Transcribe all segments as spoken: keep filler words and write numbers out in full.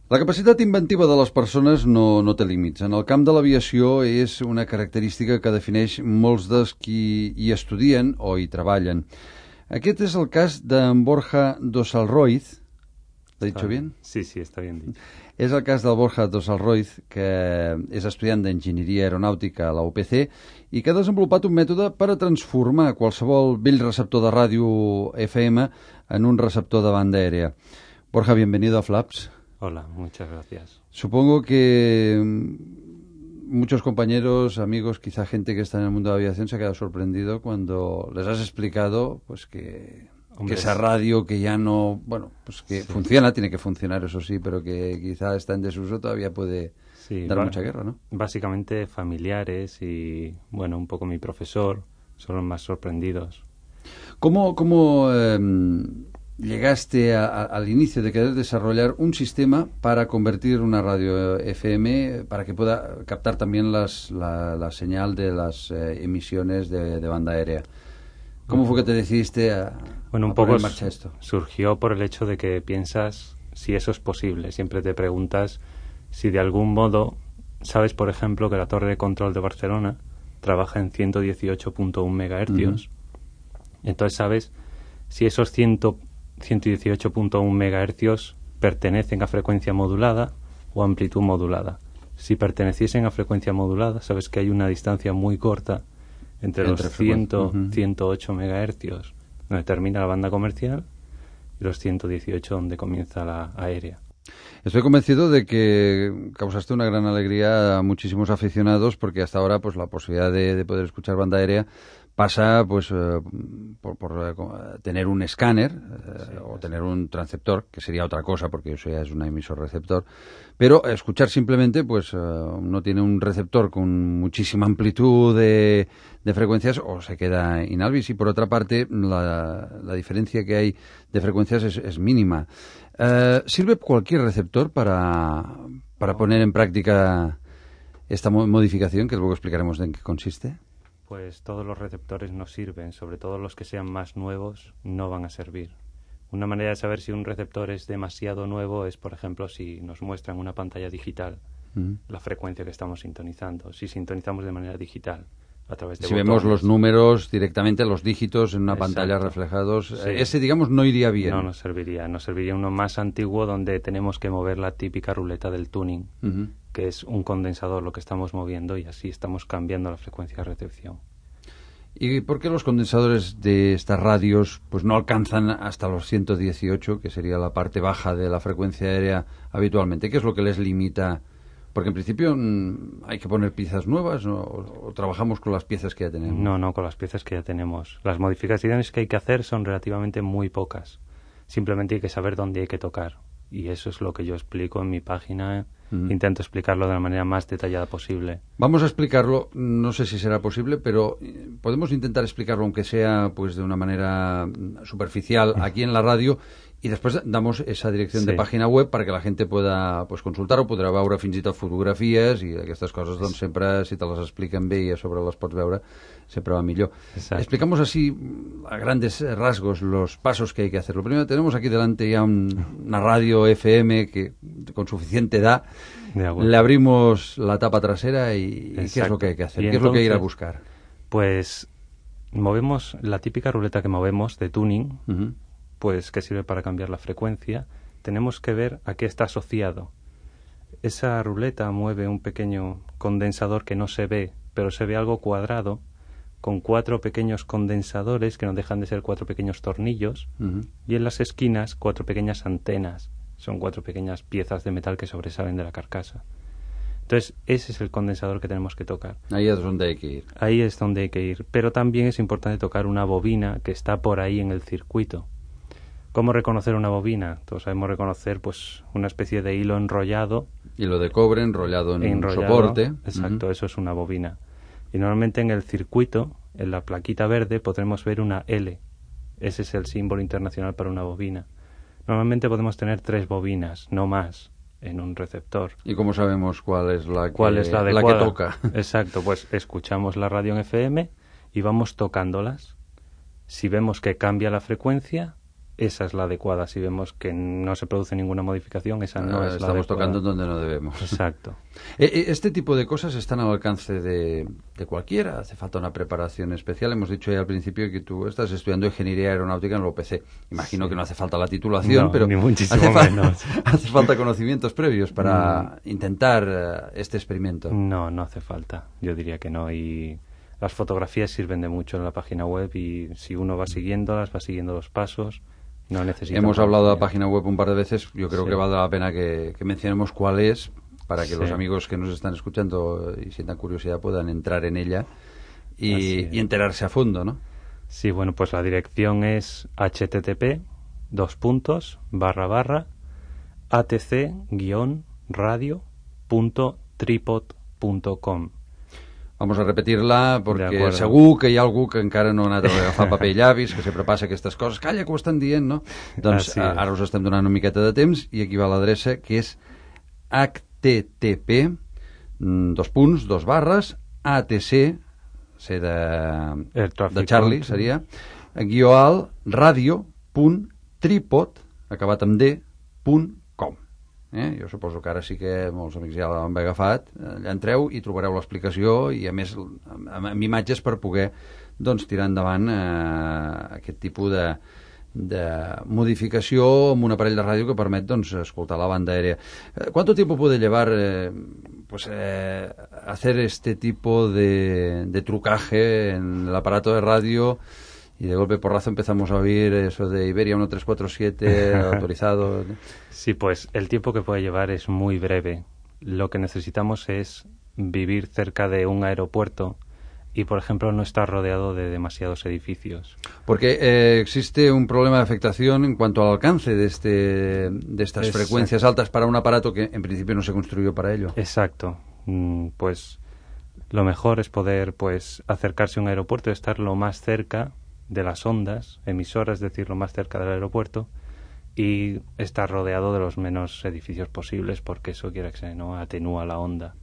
La capacitat inventiva de les persones no, no té límits. En el camp de l'aviació és una característica que defineix molts dels qui hi estudien o hi treballen. Aquest és el cas d'en Borja Dossalroiz. ¿Lo he dicho bien? Sí, sí, está bien dicho. És el cas del Borja Dossalroiz, que és estudiant d'Enginyeria Aeronàutica a la U P C i que ha desenvolupat un mètode per a transformar qualsevol vell receptor de ràdio F M en un receptor de banda aèrea. Borja, bienvenido a Flaps. Hola, muchas gracias. Supongo que muchos compañeros, amigos, quizá gente que está en el mundo de la aviación se ha quedado sorprendido cuando les has explicado pues que, que esa radio que ya no, bueno, pues que sí. funciona, tiene que funcionar, eso sí, pero que quizá está en desuso, todavía puede sí, dar mucha guerra, ¿no? Básicamente familiares y, bueno, un poco mi profesor son los más sorprendidos. ¿Cómo, cómo eh, llegaste a, a, al inicio de querer desarrollar un sistema para convertir una radio F M para que pueda captar también las, la, la señal de las eh, emisiones de, de banda aérea? ¿Cómo fue que te decidiste a, bueno, un a poco poner en marcha esto? Surgió por el hecho de que piensas si eso es posible. Siempre te preguntas si de algún modo sabes, por ejemplo, que la torre de control de Barcelona trabaja en ciento dieciocho punto uno megahercios. Uh-huh. Entonces sabes si esos ciento dieciocho punto uno megahercios pertenecen a frecuencia modulada o amplitud modulada. Si perteneciesen a frecuencia modulada, sabes que hay una distancia muy corta entre, entre los cien, uh-huh. ciento ocho megahercios, donde termina la banda comercial, y los ciento dieciocho donde comienza la aérea. Estoy convencido de que causaste una gran alegría a muchísimos aficionados, porque hasta ahora pues la posibilidad de, de poder escuchar banda aérea pasa pues eh, por, por eh, tener un escáner eh, sí, o tener un transceptor, que sería otra cosa porque eso ya es un emisor receptor, pero escuchar simplemente pues eh, uno tiene un receptor con muchísima amplitud de, de frecuencias o se queda inalvis, y por otra parte la, la diferencia que hay de frecuencias es, es mínima. Eh, ¿Sirve cualquier receptor para, para poner en práctica esta modificación, que luego explicaremos en qué consiste? Pues todos los receptores no sirven, sobre todo los que sean más nuevos no van a servir. Una manera de saber si un receptor es demasiado nuevo es, por ejemplo, si nos muestra en una pantalla digital uh-huh. la frecuencia que estamos sintonizando. Si sintonizamos de manera digital, a través de Si botones. Vemos los números directamente, los dígitos en una Exacto. pantalla reflejados, sí. ese, digamos, no iría bien. No nos serviría. Nos serviría uno más antiguo donde tenemos que mover la típica ruleta del tuning, uh-huh. que es un condensador lo que estamos moviendo, y así estamos cambiando la frecuencia de recepción. ¿Y por qué los condensadores de estas radios pues no alcanzan hasta los ciento dieciocho, que sería la parte baja de la frecuencia aérea habitualmente? ¿Qué es lo que les limita? Porque en principio mmm, hay que poner piezas nuevas, ¿no? o, o trabajamos con las piezas que ya tenemos. No, no, con las piezas que ya tenemos. Las modificaciones que hay que hacer son relativamente muy pocas. Simplemente hay que saber dónde hay que tocar. Y eso es lo que yo explico en mi página. Uh-huh. Intento explicarlo de la manera más detallada posible. Vamos a explicarlo, no sé si será posible, pero podemos intentar explicarlo, aunque sea pues de una manera superficial, aquí en la radio, y després damos esa dirección sí. de pàgina web perquè la gent pueda pues, consultar-ho, podrà veure fins i tot fotografies i aquestes coses, doncs sempre, si te les expliquen bé i a sobre les pots veure, sempre va millor. Exacto. Explicamos así, a grandes rasgos, los pasos que hay que hacer. Lo primero, tenemos aquí delante ya un, una radio F M que con suficiente edad, le abrimos la tapa trasera y, y ¿qué es lo que hay que hacer? ¿Qué entonces, es lo que hay que ir a buscar? Pues movemos la típica ruleta que movemos de tuning, uh-huh. pues que sirve para cambiar la frecuencia. Tenemos que ver a qué está asociado. Esa ruleta mueve un pequeño condensador que no se ve, pero se ve algo cuadrado, con cuatro pequeños condensadores que no dejan de ser cuatro pequeños tornillos, uh-huh. y en las esquinas cuatro pequeñas antenas. Son cuatro pequeñas piezas de metal que sobresalen de la carcasa. Entonces, ese es el condensador que tenemos que tocar. Ahí es donde hay que ir. Ahí es donde hay que ir. Pero también es importante tocar una bobina que está por ahí en el circuito. ¿Cómo reconocer una bobina? Todos sabemos reconocer pues una especie de hilo enrollado. Hilo de cobre enrollado en enrollado, un soporte. Exacto, uh-huh. eso es una bobina. Y normalmente en el circuito, en la plaquita verde, podremos ver una L. Ese es el símbolo internacional para una bobina. Normalmente podemos tener tres bobinas, no más, en un receptor. ¿Y cómo sabemos cuál es la que, ¿Cuál es la la que toca? Exacto, pues escuchamos la radio en F M y vamos tocándolas. Si vemos que cambia la frecuencia, esa es la adecuada. Si vemos que no se produce ninguna modificación, esa no uh, es la estamos adecuada. tocando donde no debemos. Exacto. Este tipo de cosas están al alcance de, de cualquiera. Hace falta una preparación especial. Hemos dicho ya al principio que tú estás estudiando ingeniería aeronáutica en la U P C. Imagino sí. que no hace falta la titulación, no, pero ni muchísimo hace, fa menos. hace falta conocimientos previos para mm. intentar uh, este experimento. No, no hace falta. Yo diría que no. Y las fotografías sirven de mucho en la página web y si uno va siguiéndolas, va siguiendo los pasos. No necesita. Hemos hablado de la página web un par de veces. Yo creo sí. que vale la pena que, que mencionemos cuál es, para que sí. los amigos que nos están escuchando y sientan curiosidad puedan entrar en ella y, y enterarse a fondo, ¿no? Sí, bueno, pues la dirección es http dos puntos barra barra atc guion radio punto tripod punto com. Vamos a repetir-la perquè segur que hi ha algú que encara no ha anat a agafar paper i llavis, que sempre passa aquestes coses. Calla, que ho estan dient, no? Doncs ah, sí. ara us estem donant una miqueta de temps i aquí va l'adreça, que és http dos punts, dos barres, atc, c de, de Charlie, seria, guió al radio punt tripod, acabat amb d, punt com. Eh? Jo suposo que ara sí que molts amics ja l'han agafat. Allà entreu i trobareu l'explicació i a més amb, amb imatges per poder doncs, tirar endavant eh, aquest tipus de, de modificació amb un aparell de ràdio que permet doncs, escoltar la banda aèrea. ¿Cuánto tiempo puede llevar eh, pues, eh, hacer este tipo de, de trucaje en el aparato de radio? Y de golpe porrazo empezamos a oír eso de Iberia uno tres cuatro siete autorizado. Sí, pues el tiempo que puede llevar es muy breve. Lo que necesitamos es vivir cerca de un aeropuerto y, por ejemplo, no estar rodeado de demasiados edificios. Porque eh, existe un problema de afectación en cuanto al alcance de, este, de estas Exacto. frecuencias altas para un aparato que en principio no se construyó para ello. Exacto. Mm, pues lo mejor es poder pues acercarse a un aeropuerto y estar lo más cerca de las ondas emisoras, es decir, lo más cerca del aeropuerto, y estar rodeado de los menos edificios posibles, porque eso, quiera que sea, no atenúa la onda.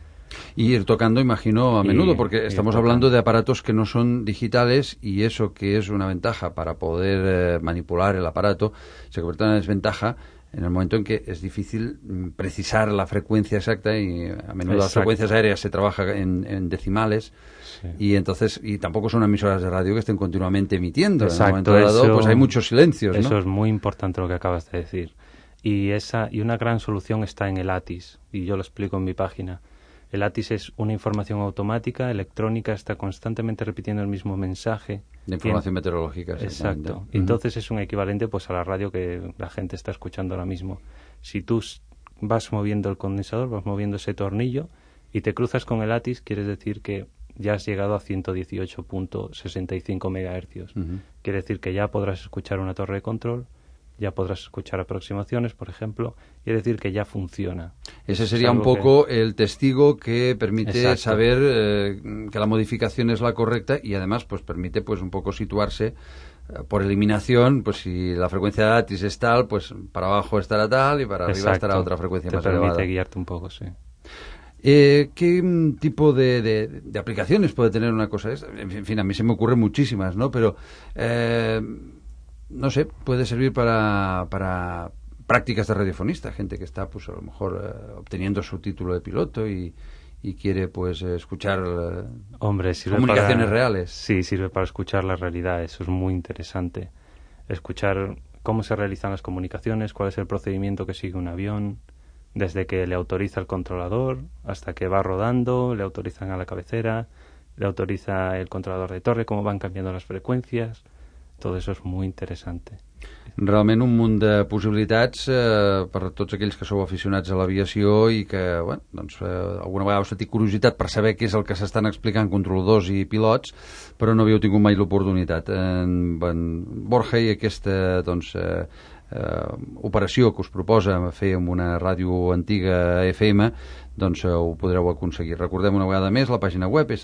Y ir tocando, imagino, a y, menudo, porque estamos hablando de aparatos que no son digitales y eso que es una ventaja para poder eh, manipular el aparato se convierte en una desventaja en el momento en que es difícil precisar la frecuencia exacta y a menudo Exacto. las frecuencias aéreas se trabaja en, en decimales sí. y entonces y tampoco son emisoras de radio que estén continuamente emitiendo. Exacto, en un momento dado eso, pues hay muchos silencios, Eso ¿no? es muy importante lo que acabas de decir. Y esa y una gran solución está en el A T I S, y yo lo explico en mi página. El A T I S es una información automática, electrónica, está constantemente repitiendo el mismo mensaje. De información Tien... meteorológica. Exacto. Uh-huh. Entonces es un equivalente pues a la radio que la gente está escuchando ahora mismo. Si tú vas moviendo el condensador, vas moviendo ese tornillo y te cruzas con el A T I S, quiere decir que ya has llegado a ciento dieciocho punto sesenta y cinco megahercios. Uh-huh. Quiere decir que ya podrás escuchar una torre de control, ya podrás escuchar aproximaciones, por ejemplo, y es decir que ya funciona. Ese sería un poco que... el testigo que permite Exacto. saber eh, que la modificación es la correcta y además pues permite pues un poco situarse eh, por eliminación, pues si la frecuencia de A T I S es tal, pues para abajo estará tal y para arriba Exacto. estará otra frecuencia Te más elevada. Te elevada. permite guiarte un poco, sí. Eh, ¿Qué tipo de, de, de aplicaciones puede tener una cosa esta? En fin, a mí se me ocurren muchísimas, ¿no? Pero... Eh, no sé, puede servir para, para prácticas de radiofonista, gente que está pues a lo mejor eh, obteniendo su título de piloto y, y quiere pues escuchar eh, Hombre, sirve comunicaciones para, reales. Sí, sirve para escuchar la realidad, eso es muy interesante. Escuchar cómo se realizan las comunicaciones, cuál es el procedimiento que sigue un avión, desde que le autoriza el controlador hasta que va rodando, le autorizan a la cabecera, le autoriza el controlador de torre, cómo van cambiando las frecuencias. Tot això és molt interessant. Realment un munt de possibilitats eh, per tots aquells que sou aficionats a l'aviació i que, bueno, doncs, eh, alguna vegada us sentit curiositat per saber què és el que s'estan explicant controladors i pilots, però no havíeu tingut mai l'oportunitat. En, en Borja i aquesta, doncs, eh, eh, operació que us proposa fer amb una ràdio antiga F M, doncs eh, ho podreu aconseguir. Recordem una vegada més, la pàgina web és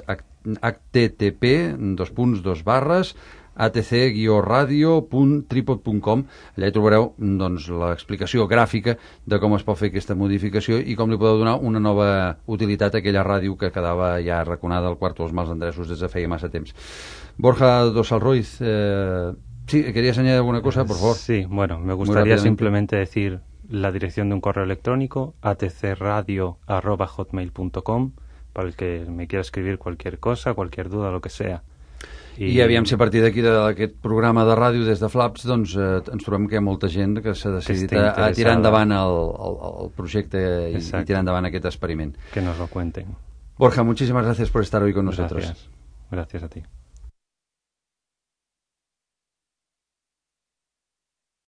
http dos punts dos barres atc guió radio punt tripod punt com. Allà hi trobareu doncs, l'explicació gràfica de com es pot fer aquesta modificació i com li podeu donar una nova utilitat a aquella ràdio que quedava ja arraconada al quarto dels mals endreços des de feia massa temps. Borja Dos Alroiz, eh, Sí, ¿querías añadir alguna cosa, por favor? Sí, bueno, me gustaría simplemente decir la dirección de un correo electrónico, a t c radio arroba hotmail punto com, para el que me quiera escribir cualquier cosa, cualquier duda, lo que sea. I, I aviam si a partir d'aquí d'aquest programa de ràdio des de Flaps doncs eh, ens trobem que hi ha molta gent que s'ha decidit a, a tirar endavant el, el, el projecte i, i tirar endavant aquest experiment. Que nos lo cuenten. Borja, muchísimas gracias por estar hoy con nosotros. Gracias, gracias a ti.